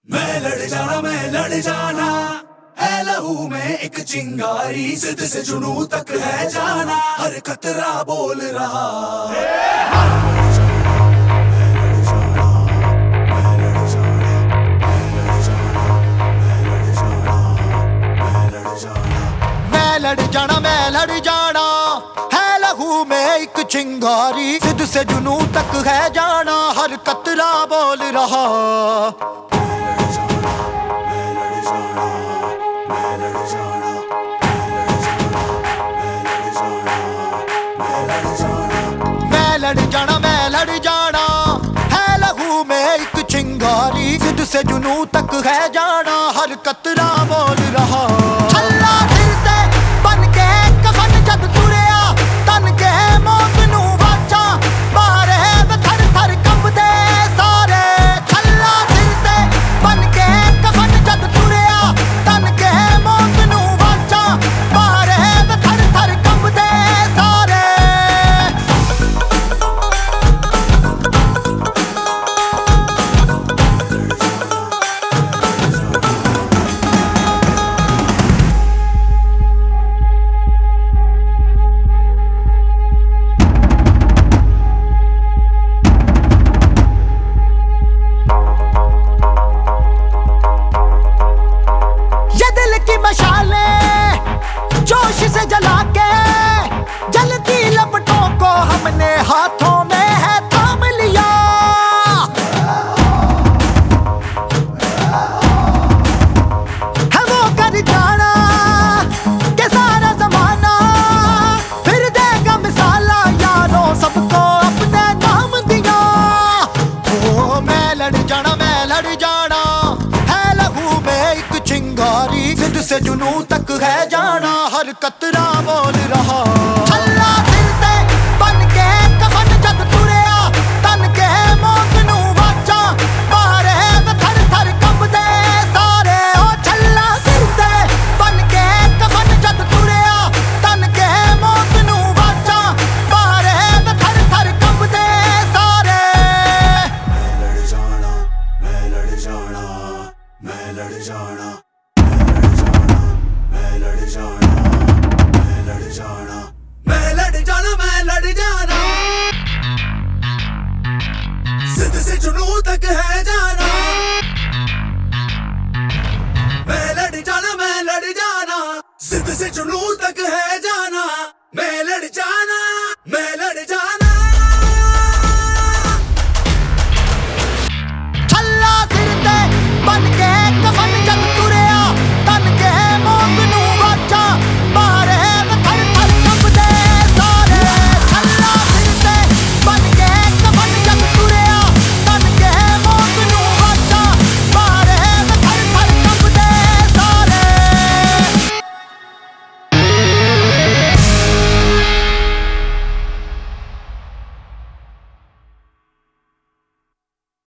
मैं लड़ जाना है लहू में एक चिंगारी, जिद से जुनू तक है जाना, हर कतरा बोल रहा मैं लड़ जाना है लहू में एक चिंगारी, जिद से जुनू तक है जाना, हर कतरा बोल रहा। मैं लड़ जाना है लहू में एक चिंगारी, जिद से जुनू तक है जाना, हर कतरा बोल रहा। छल्ला सिर ते बन के कफन जद तुरिया, तन के मौत नू वाचा मारे थर थर कंबदे सारे। छल्ला सिर ते बन के कफन जद तुरिया, तन के मौत नू वाचा मारे थर थर कंबदे सारे। जोश से जला के जलती लपटों को हमने हाथों में है थाम लिया। है वो कर जाना के सारा जमाना फिर देगा मिसाला, यारों सबको अपने नाम दिया। ओ मैं लड़ जाना है लहू में एक चिंगारी, जिद से जुनू तक है जाना, हर कतरा बोल रहा। छल्ला सिर ते बन के कफन जद तुरिया, तन के मौत नू वाचा मारे थर थर कंबदे सारे। ओ छल्ला सिर ते बन के कफन जद तुरिया, तन के मौत नू वाचा मारे थर थर कंबदे सारे। मैं लड़ जाना मैं लड़ जाना जिद से जुनू तक है जाना। मैं लड़ जाना जिद से जुनू तक है जाना। मैं लड़ जाना